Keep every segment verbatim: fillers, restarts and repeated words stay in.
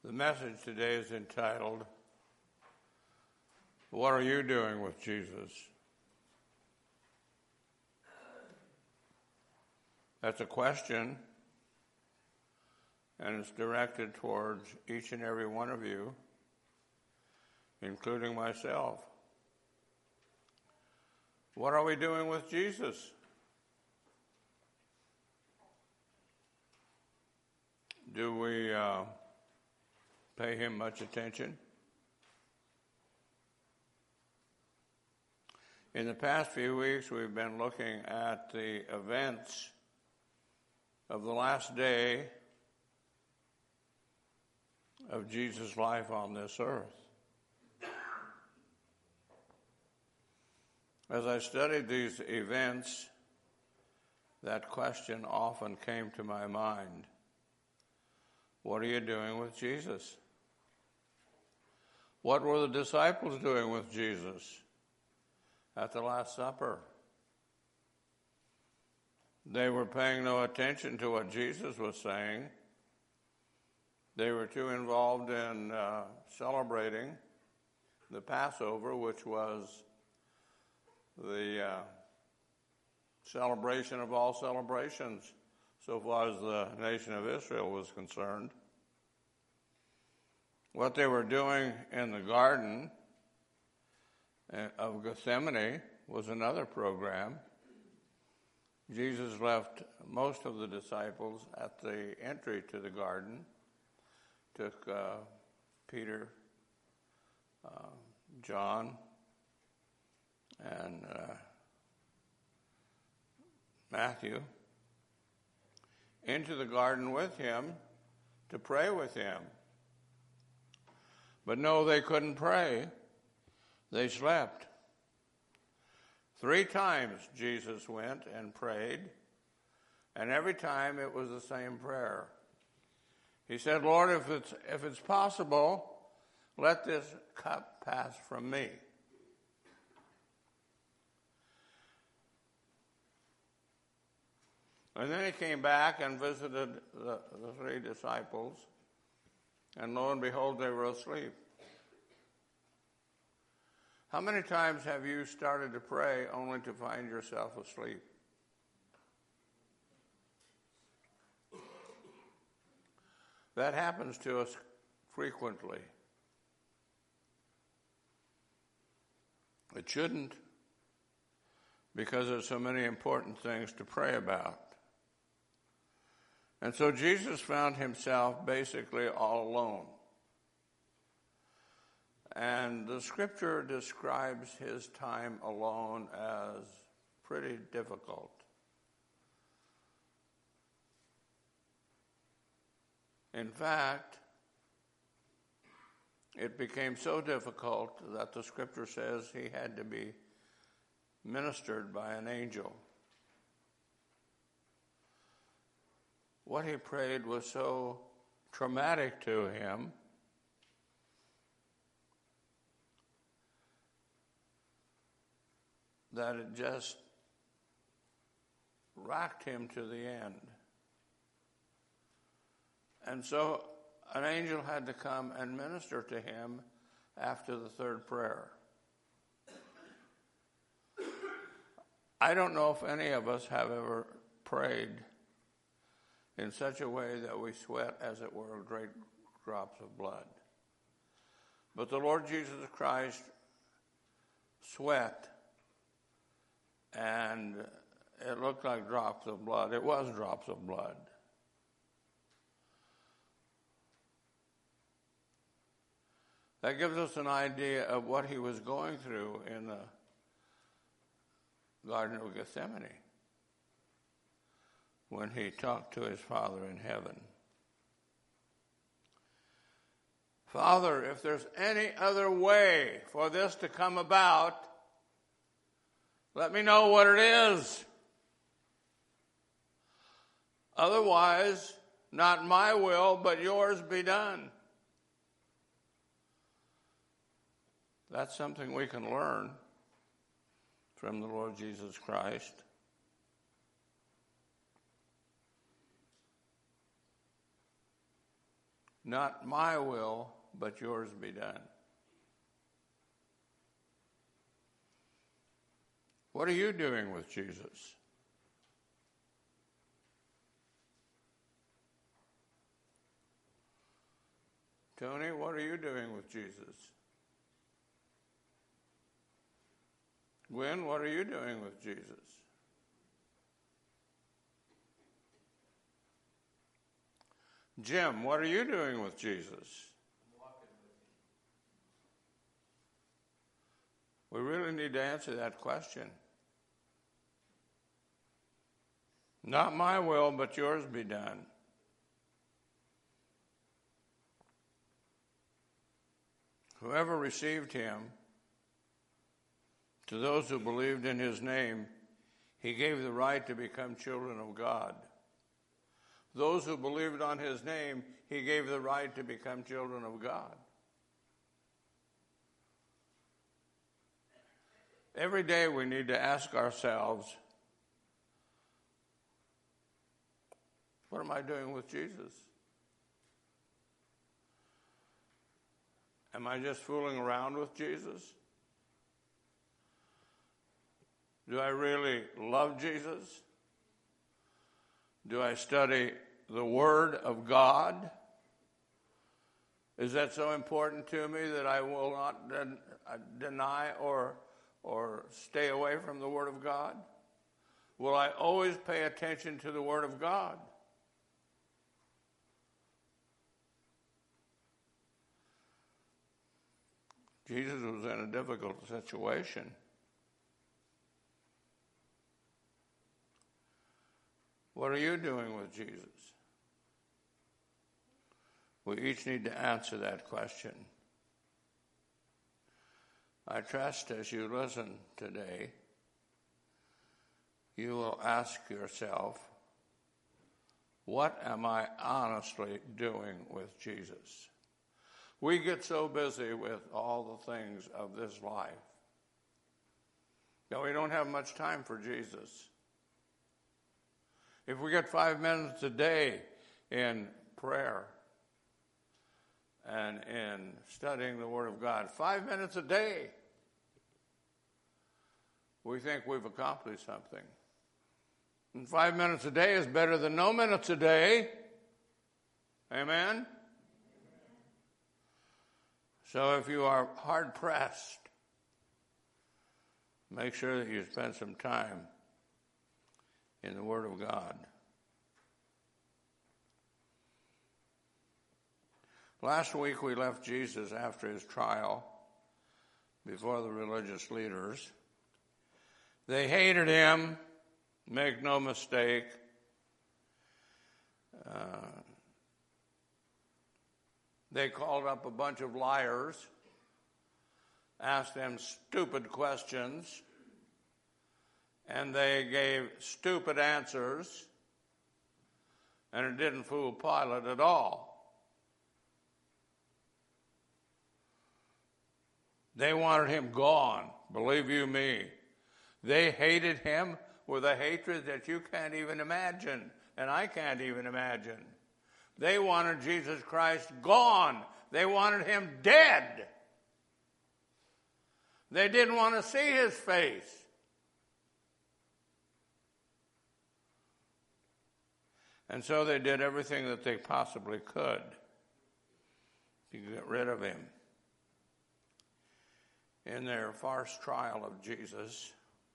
The message today is entitled, "What Are You Doing with Jesus?" That's a question, and it's directed towards each and every one of you, including myself. What are we doing with Jesus? Do we uh, pay him much attention? In the past few weeks, we've been looking at the events of the last day of Jesus' life on this earth. As I studied these events, that question often came to my mind. What are you doing with Jesus? What were the disciples doing with Jesus at the Last Supper? They were paying no attention to what Jesus was saying. They were too involved in uh, celebrating the Passover, which was the uh, celebration of all celebrations, so far as the nation of Israel was concerned. What they were doing in the Garden of Gethsemane was another program. Jesus left most of the disciples at the entry to the garden, took uh, Peter, uh, John, and uh, Matthew into the garden with him to pray with him. But no, they couldn't pray. They slept. Three times Jesus went and prayed, and every time it was the same prayer. He said, "Lord, if it's if it's possible, let this cup pass from me." And then he came back and visited the, the three disciples, and lo and behold, they were asleep. How many times have you started to pray only to find yourself asleep? That happens to us frequently. It shouldn't, because there's so many important things to pray about. And so Jesus found himself basically all alone. And the scripture describes his time alone as pretty difficult. In fact, it became so difficult that the scripture says he had to be ministered by an angel. What he prayed was so traumatic to him that it just rocked him to the end. And so an angel had to come and minister to him after the third prayer. I don't know if any of us have ever prayed in such a way that we sweat, as it were, great drops of blood. But the Lord Jesus Christ sweat, and it looked like drops of blood. It was drops of blood. That gives us an idea of what he was going through in the Garden of Gethsemane when he talked to his Father in heaven. Father, if there's any other way for this to come about, let me know what it is. Otherwise, not my will, but yours be done. That's something we can learn from the Lord Jesus Christ. Not my will, but yours be done. What are you doing with Jesus? Tony, what are you doing with Jesus? Gwen, what are you doing with Jesus? Jim, what are you doing with Jesus? I'm walking with him. We really need to answer that question. Not my will, but yours be done. Whoever received him, to those who believed in his name, he gave the right to become children of God. Those who believed on his name, he gave the right to become children of God. Every day we need to ask ourselves, what am I doing with Jesus? Am I just fooling around with Jesus? Do I really love Jesus? Do I study the Word of God? Is that so important to me that I will not den- deny or, or stay away from the Word of God? Will I always pay attention to the Word of God? Jesus was in a difficult situation. What are you doing with Jesus? We each need to answer that question. I trust as you listen today, you will ask yourself, what am I honestly doing with Jesus? We get so busy with all the things of this life that we don't have much time for Jesus. If we get five minutes a day in prayer and in studying the Word of God, five minutes a day, we think we've accomplished something. And five minutes a day is better than no minutes a day. Amen? So if you are hard-pressed, make sure that you spend some time in the Word of God. Last week we left Jesus after his trial before the religious leaders. They hated him, make no mistake. Uh, they called up a bunch of liars, asked them stupid questions, and they gave stupid answers, and it didn't fool Pilate at all. They wanted him gone, believe you me. They hated him with a hatred that you can't even imagine, and I can't even imagine. They wanted Jesus Christ gone. They wanted him dead. They didn't want to see his face. And so they did everything that they possibly could to get rid of him. In their farce trial of Jesus,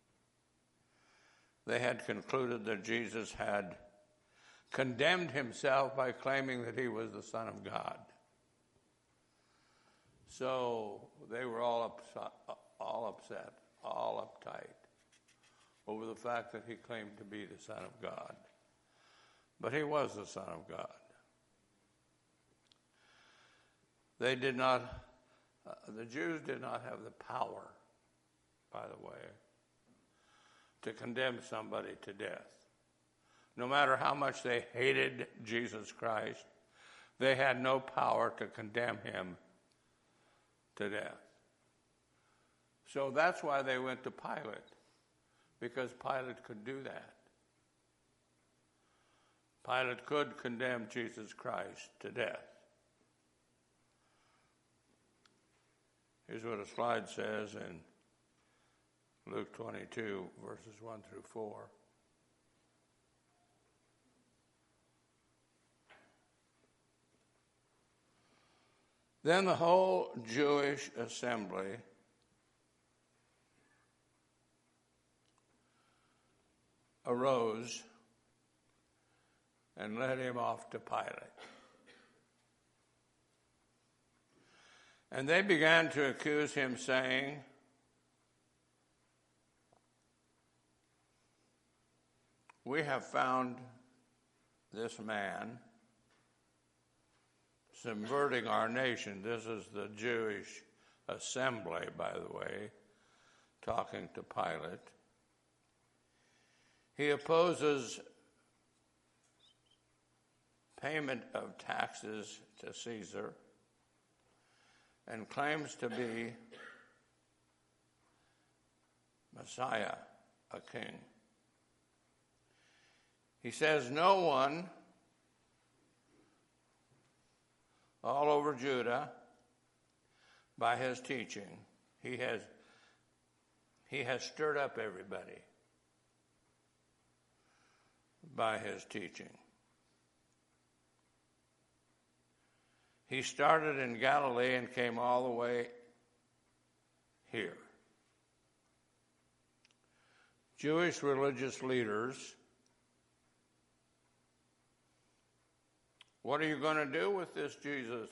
they had concluded that Jesus had condemned himself by claiming that he was the Son of God. So they were all upset, all upset, all uptight over the fact that he claimed to be the Son of God. But he was the Son of God. They did not, uh, the Jews did not have the power, by the way, to condemn somebody to death. No matter how much they hated Jesus Christ, they had no power to condemn him to death. So that's why they went to Pilate, because Pilate could do that. Pilate could condemn Jesus Christ to death. Here's what a slide says in Luke twenty-two, verses one through four. Then the whole Jewish assembly arose and led him off to Pilate. And they began to accuse him, saying, "We have found this man subverting our nation." This is the Jewish assembly, by the way, talking to Pilate. He opposes payment of taxes to Caesar and claims to be Messiah, a king. He says no one all over Judah, by his teaching, he has he has stirred up everybody by his teaching. He started in Galilee and came all the way here. Jewish religious leaders, what are you going to do with this Jesus?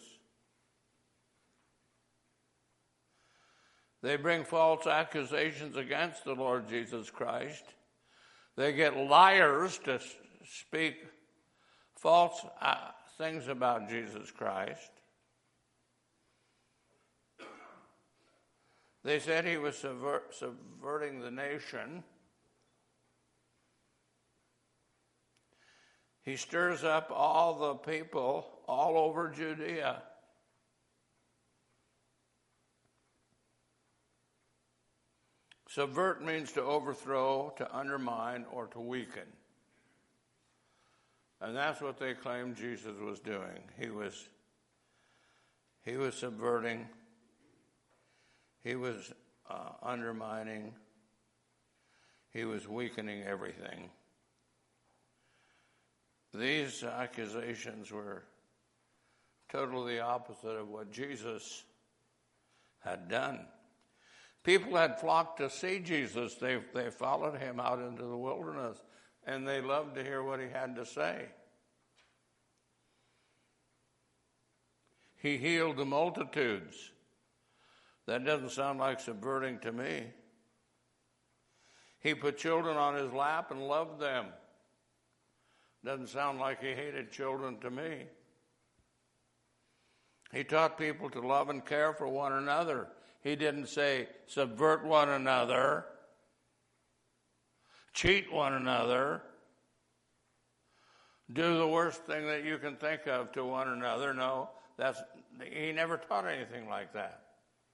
They bring false accusations against the Lord Jesus Christ. They get liars to speak false uh, things about Jesus Christ. They said he was subvert, subverting the nation. He stirs up all the people all over Judea. Subvert means to overthrow, to undermine, or to weaken. And that's what they claimed Jesus was doing. He was, he was subverting, he was uh, undermining, he was weakening everything. These accusations were totally the opposite of what Jesus had done. People had flocked to see Jesus. They, they followed him out into the wilderness, and they loved to hear what he had to say. He healed the multitudes. That doesn't sound like subverting to me. He put children on his lap and loved them. Doesn't sound like he hated children to me. He taught people to love and care for one another. He didn't say subvert one another, cheat one another, do the worst thing that you can think of to one another. No, that's he never taught anything like that.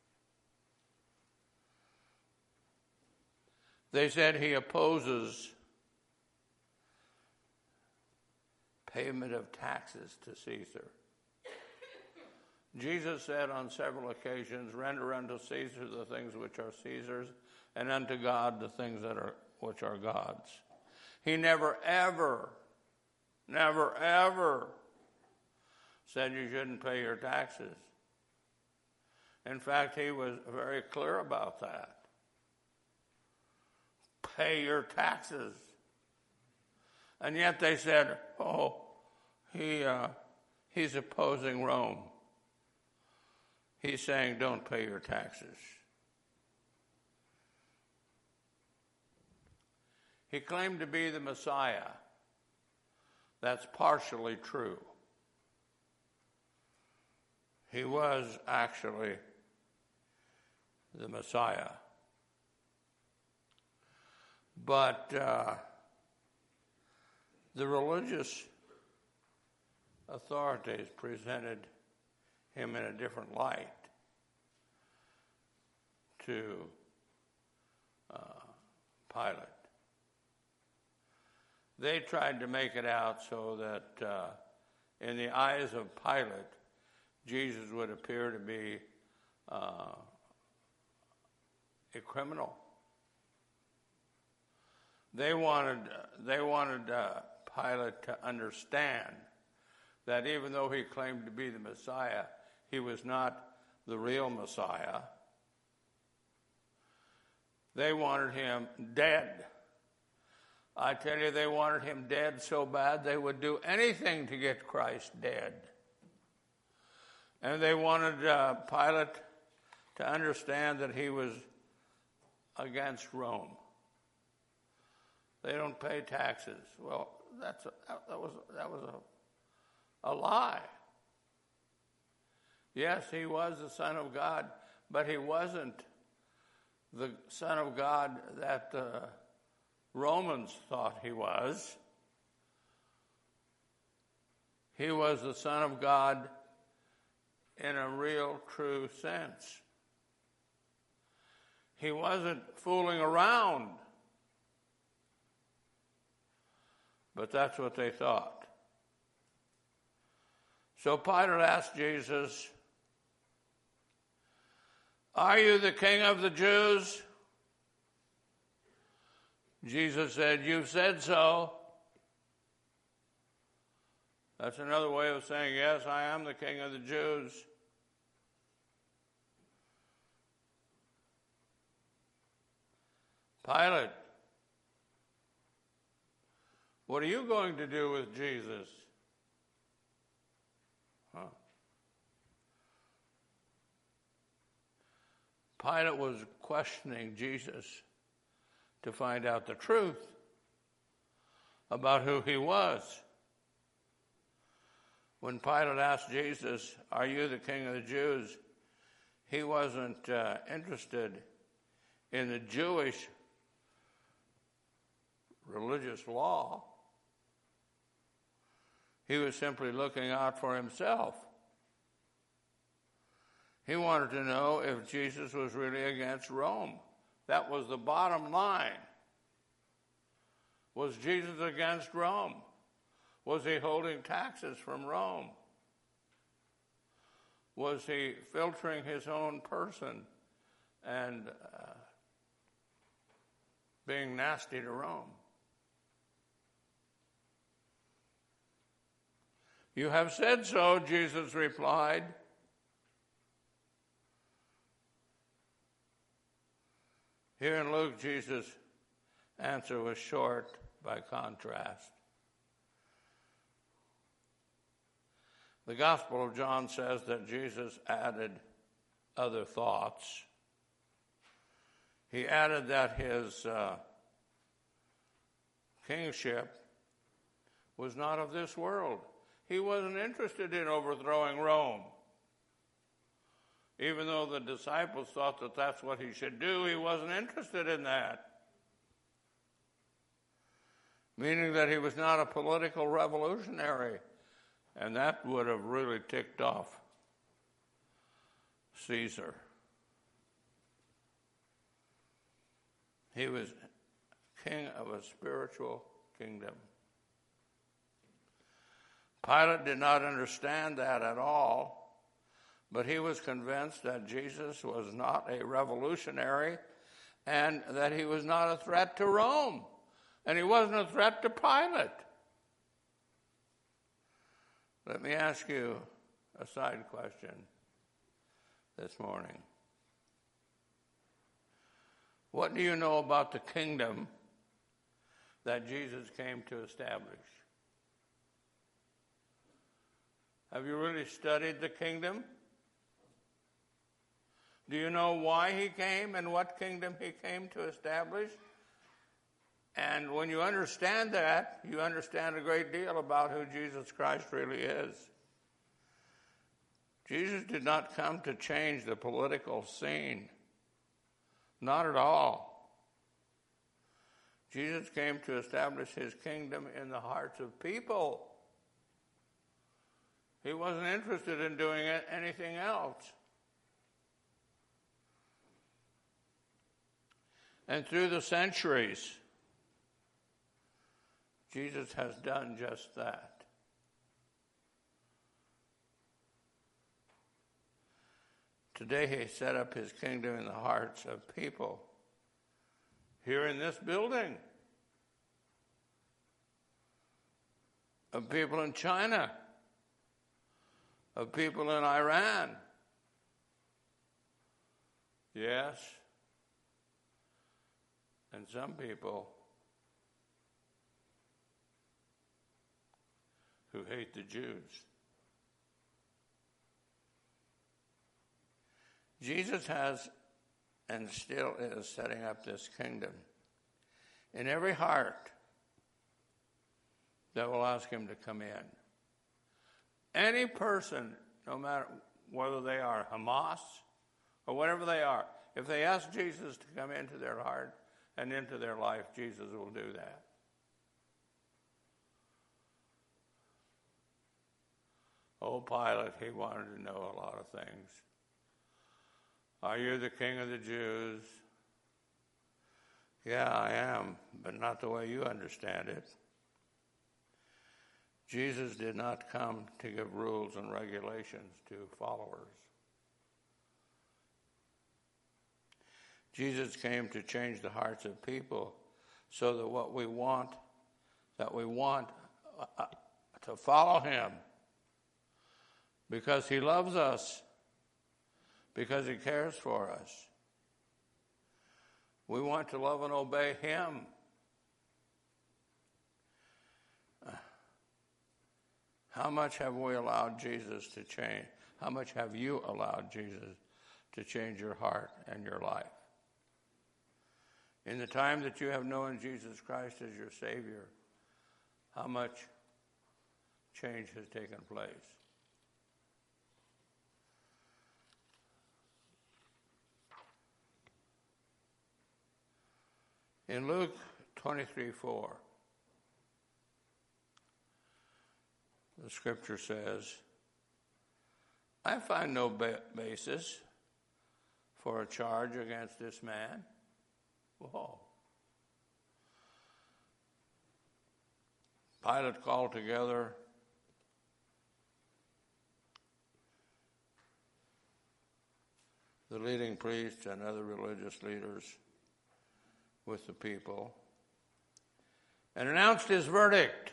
They said he opposes payment of taxes to Caesar. Jesus said on several occasions, "Render unto Caesar the things which are Caesar's, and unto God the things that are which are God's." He never ever, never ever said you shouldn't pay your taxes. In fact, he was very clear about that. Pay your taxes. And yet they said, "Oh, he uh, he's opposing Rome. He's saying don't pay your taxes." He claimed to be the Messiah. That's partially true. He was actually the Messiah. But uh, the religious authorities presented him in a different light to uh, Pilate. They tried to make it out so that uh, in the eyes of Pilate, Jesus would appear to be uh, a criminal. They wanted, they wanted uh, Pilate to understand that even though he claimed to be the Messiah, he was not the real Messiah. They wanted him dead. I tell you, they wanted him dead so bad they would do anything to get Christ dead. And they wanted uh, Pilate to understand that he was against Rome. They don't pay taxes. Well, that's a, that was that was a, a lie. Yes, he was the Son of God, but he wasn't the Son of God that the Romans thought he was. He was the Son of God in a real, true sense. He wasn't fooling around. But that's what they thought. So Pilate asked Jesus, "Are you the King of the Jews?" Jesus said, "You've said so." That's another way of saying, yes, I am the King of the Jews. Pilate, what are you going to do with Jesus? Huh. Pilate was questioning Jesus to find out the truth about who he was. When Pilate asked Jesus, "Are you the King of the Jews?" he wasn't uh, interested in the Jewish religious law. He was simply looking out for himself. He wanted to know if Jesus was really against Rome. That was the bottom line. Was Jesus against Rome? Was he holding taxes from Rome? Was he filtering his own person and uh, being nasty to Rome? "You have said so," Jesus replied. Here in Luke, Jesus' answer was short by contrast. The Gospel of John says that Jesus added other thoughts. He added that his uh, kingship was not of this world. He wasn't interested in overthrowing Rome. Even though the disciples thought that that's what he should do, he wasn't interested in that. Meaning that he was not a political revolutionary. And that would have really ticked off Caesar. He was king of a spiritual kingdom. Pilate did not understand that at all, but he was convinced that Jesus was not a revolutionary and that he was not a threat to Rome, and he wasn't a threat to Pilate. Let me ask you a side question this morning. What do you know about the kingdom that Jesus came to establish? Have you really studied the kingdom? Do you know why he came and what kingdom he came to establish? And when you understand that, you understand a great deal about who Jesus Christ really is. Jesus did not come to change the political scene. Not at all. Jesus came to establish his kingdom in the hearts of people. He wasn't interested in doing anything else. And through the centuries, Jesus has done just that. Today he set up his kingdom in the hearts of people here in this building, of people in China, of people in Iran. Yes. And some people who hate the Jews. Jesus has and still is setting up this kingdom in every heart that will ask him to come in. Any person, no matter whether they are Hamas or whatever they are, if they ask Jesus to come into their heart and into their life, Jesus will do that. Oh, Pilate, he wanted to know a lot of things. Are you the king of the Jews? Yeah, I am, but not the way you understand it. Jesus did not come to give rules and regulations to followers. Jesus came to change the hearts of people so that what we want, that we want uh, to follow him because he loves us, because he cares for us. We want to love and obey him. How much have we allowed Jesus to change? How much have you allowed Jesus to change your heart and your life? In the time that you have known Jesus Christ as your Savior, how much change has taken place? In Luke twenty-three four, the scripture says, I find no ba- basis for a charge against this man. Whoa. Pilate called together the leading priests and other religious leaders with the people and announced his verdict.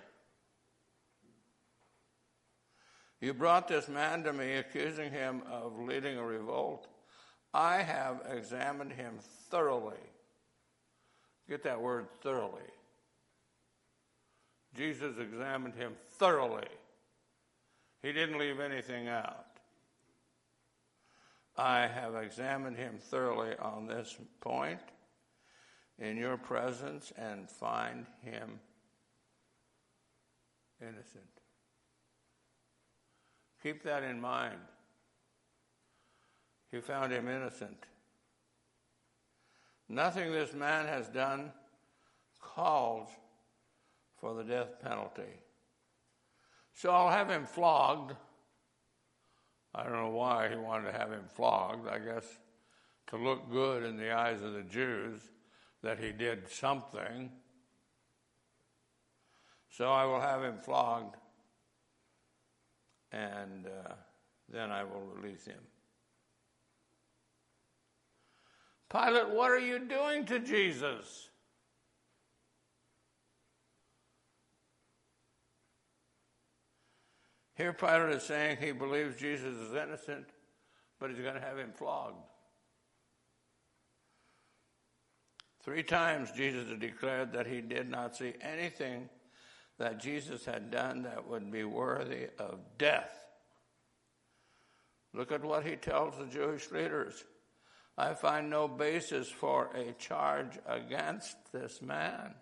You brought this man to me, accusing him of leading a revolt. I have examined him thoroughly. Get that word, thoroughly. Jesus examined him thoroughly. He didn't leave anything out. I have examined him thoroughly on this point in your presence and find him innocent. Keep that in mind. He found him innocent. Nothing this man has done calls for the death penalty. So I'll have him flogged. I don't know why he wanted to have him flogged. I guess to look good in the eyes of the Jews that he did something. So I will have him flogged, and uh, then I will release him. Pilate, what are you doing to Jesus? Here Pilate is saying he believes Jesus is innocent, but he's going to have him flogged. Three times Jesus declared that he did not see anything that Jesus had done that would be worthy of death. Look at what he tells the Jewish leaders. I find no basis for a charge against this man.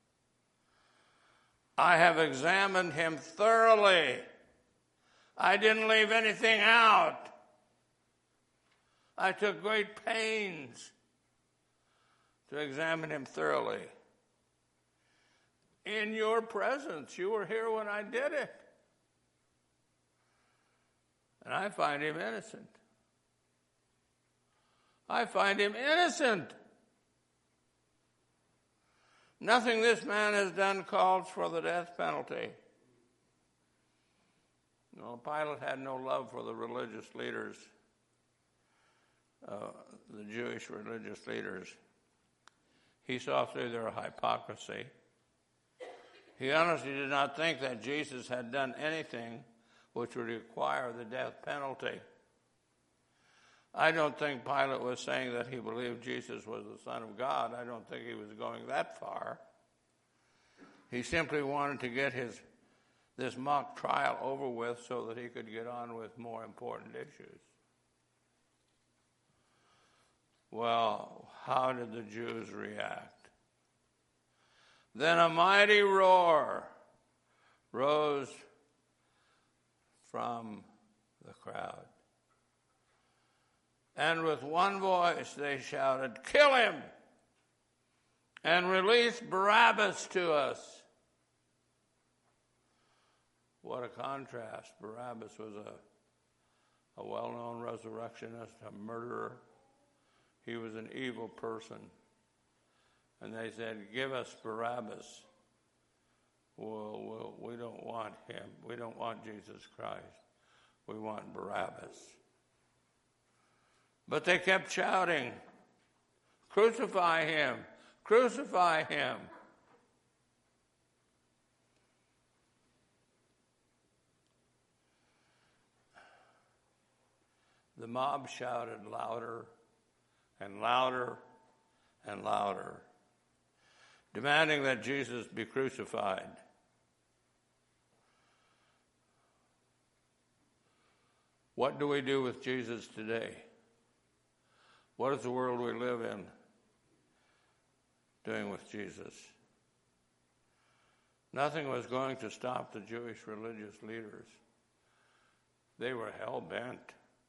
I have examined him thoroughly. I didn't leave anything out. I took great pains to examine him thoroughly. In your presence, you were here when I did it. And I find him innocent. I find him innocent. Nothing this man has done calls for the death penalty. No, Pilate had no love for the religious leaders. uh, the Jewish religious leaders. He saw through their hypocrisy. He honestly did not think that Jesus had done anything which would require the death penalty. I don't think Pilate was saying that he believed Jesus was the Son of God. I don't think he was going that far. He simply wanted to get his this mock trial over with so that he could get on with more important issues. Well, how did the Jews react? Then a mighty roar rose from the crowd. And with one voice they shouted, "Kill him and release Barabbas to us." What a contrast. Barabbas was a, a well-known resurrectionist, a murderer. He was an evil person. And they said, "Give us Barabbas." Well, well, we don't want him. We don't want Jesus Christ. We want Barabbas. But they kept shouting, "Crucify him! Crucify him!" The mob shouted louder and louder and louder, demanding that Jesus be crucified. What do we do with Jesus today? What is the world we live in doing with Jesus? Nothing was going to stop the Jewish religious leaders. They were hell-bent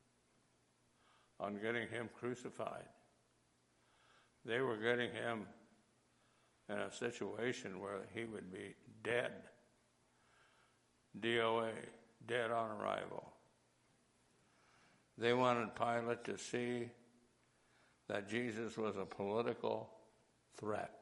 on getting him crucified. They were getting him in a situation where he would be dead. D O A, dead on arrival. They wanted Pilate to see that Jesus was a political threat.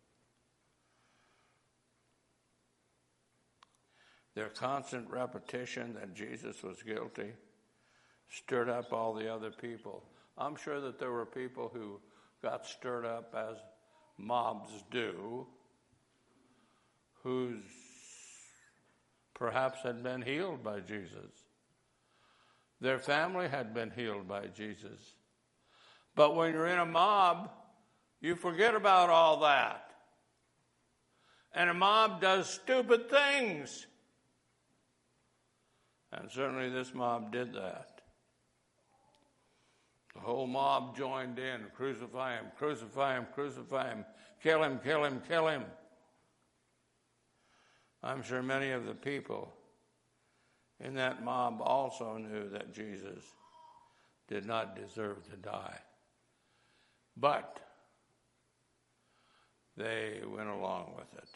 Their constant repetition that Jesus was guilty stirred up all the other people. I'm sure that there were people who got stirred up, as mobs do, who perhaps had been healed by Jesus. Their family had been healed by Jesus. But when you're in a mob, you forget about all that. And a mob does stupid things. And certainly this mob did that. The whole mob joined in. Crucify him, crucify him, crucify him. Kill him, kill him, kill him. I'm sure many of the people in that mob also knew that Jesus did not deserve to die. But they went along with it.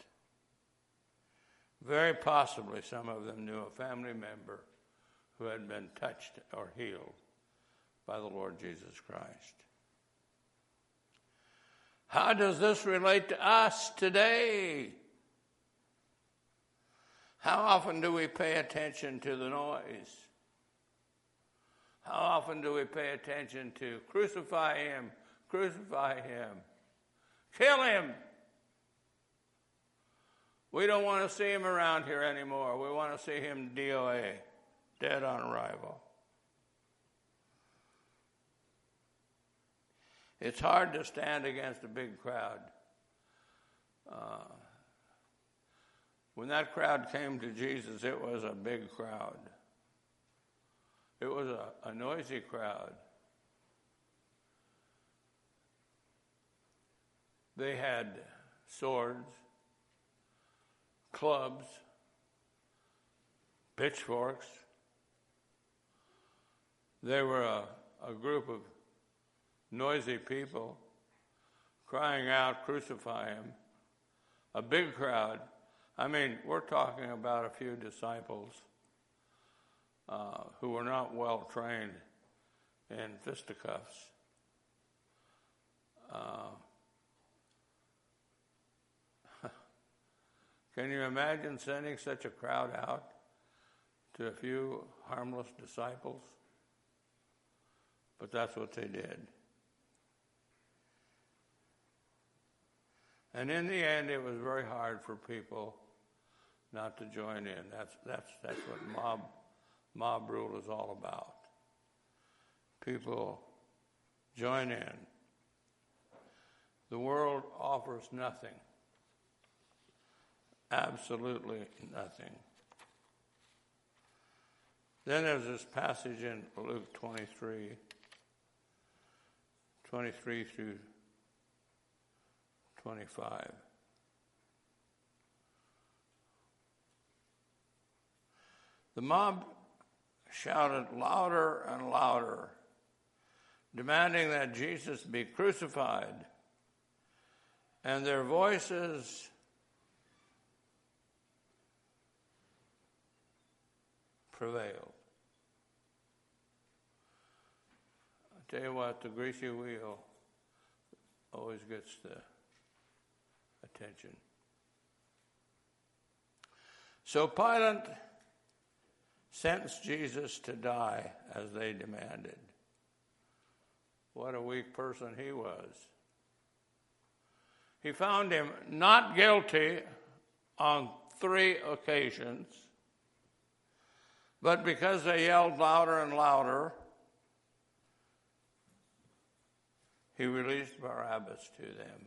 Very possibly some of them knew a family member who had been touched or healed by the Lord Jesus Christ. How does this relate to us today? How often do we pay attention to the noise? How often do we pay attention to crucify him, crucify him, kill him? We don't want to see him around here anymore. We want to see him D O A, dead on arrival. It's hard to stand against a big crowd. Uh, when that crowd came to Jesus, it was a big crowd. It was a, a noisy crowd. They had swords, clubs, pitchforks. They were a, a group of noisy people crying out, "Crucify him." A big crowd. I mean, we're talking about a few disciples uh, who were not well trained in fisticuffs. Uh, can you imagine sending such a crowd out to a few harmless disciples? But that's what they did. And in the end, it was very hard for people not to join in. That's that's that's what mob mob rule is all about. People join in. The world offers nothing. Absolutely nothing. Then there's this passage in Luke twenty-three, twenty-three through twenty-five. The mob shouted louder and louder, demanding that Jesus be crucified, and their voices prevailed. I tell you what, the greasy wheel always gets the attention. So Pilate sentenced Jesus to die as they demanded. What a weak person he was. He found him not guilty on three occasions, but because they yelled louder and louder, he released Barabbas to them.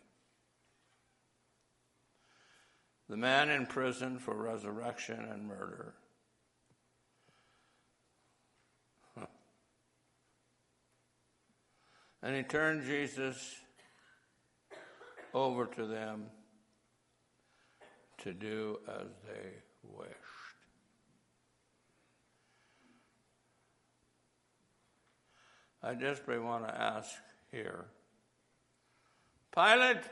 The man in prison for resurrection and murder. Huh. And he turned Jesus over to them to do as they wished. I desperately want to ask here, Pilate,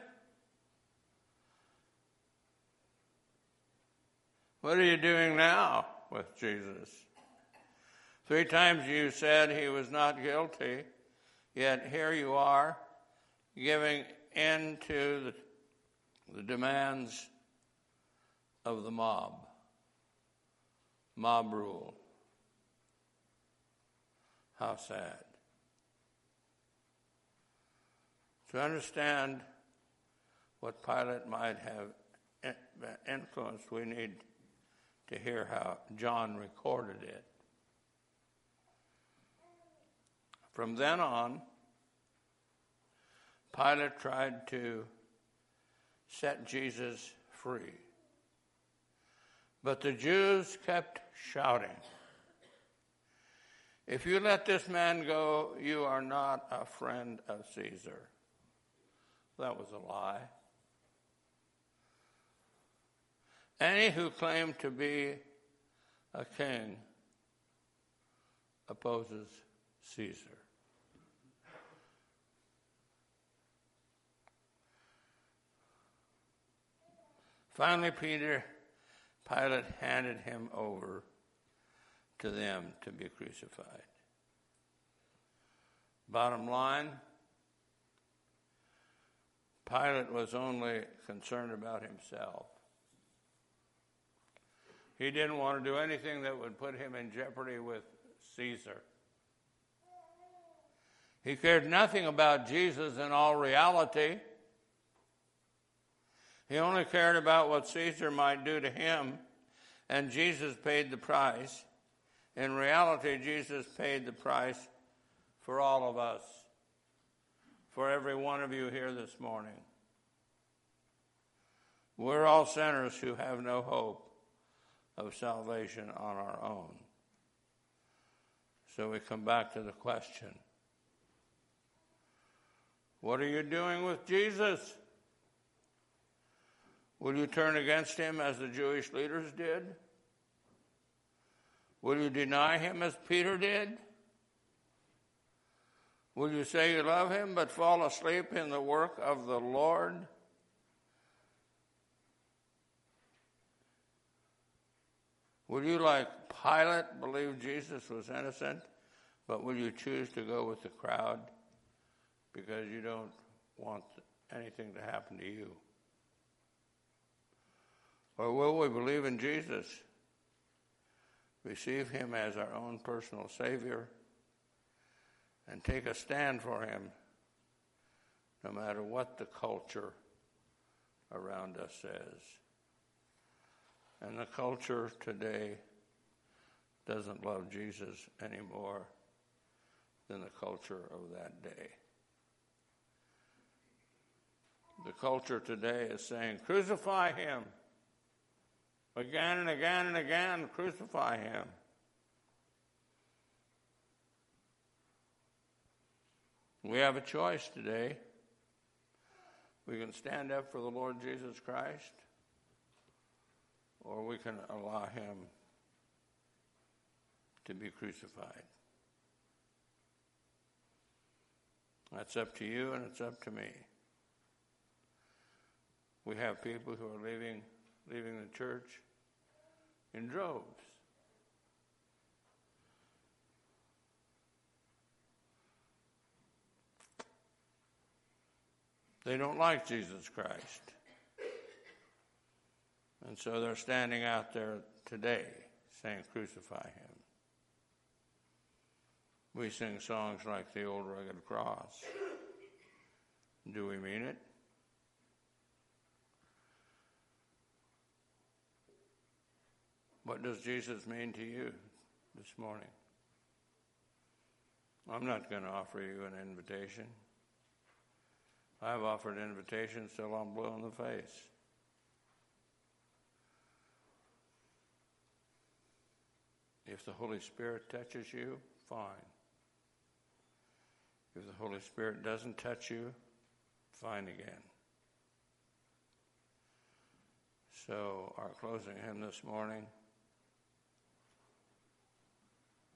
what are you doing now with Jesus? Three times you said he was not guilty, yet here you are giving in to the, the demands of the mob. Mob rule. How sad. To understand what Pilate might have influenced, we need to hear how John recorded it. From then on, Pilate tried to set Jesus free. But the Jews kept shouting, "If you let this man go, you are not a friend of Caesar." That was a lie. Any who claimed to be a king opposes Caesar. Finally, Peter, Pilate handed him over to them to be crucified. Bottom line, Pilate was only concerned about himself. He didn't want to do anything that would put him in jeopardy with Caesar. He cared nothing about Jesus in all reality. He only cared about what Caesar might do to him, and Jesus paid the price. In reality, Jesus paid the price for all of us, for every one of you here this morning. We're all sinners who have no hope of salvation on our own. So we come back to the question, what are you doing with Jesus? Will you turn against him as the Jewish leaders did? Will you deny him as Peter did? Will you say you love him but fall asleep in the work of the Lord? Will you, like Pilate, believe Jesus was innocent, but will you choose to go with the crowd because you don't want anything to happen to you? Or will we believe in Jesus, receive him as our own personal Savior, and take a stand for him, no matter what the culture around us says. And the culture today doesn't love Jesus any more than the culture of that day. The culture today is saying, crucify him. Again and again and again, crucify him. We have a choice today. We can stand up for the Lord Jesus Christ, or we can allow him to be crucified. That's up to you, and it's up to me. We have people who are leaving, leaving the church in droves. They don't like Jesus Christ. And so they're standing out there today saying, crucify him. We sing songs like the Old Rugged Cross. Do we mean it? What does Jesus mean to you this morning? I'm not going to offer you an invitation. I've offered invitations till I'm blue in the face. If the Holy Spirit touches you, fine. If the Holy Spirit doesn't touch you, fine again. So our closing hymn this morning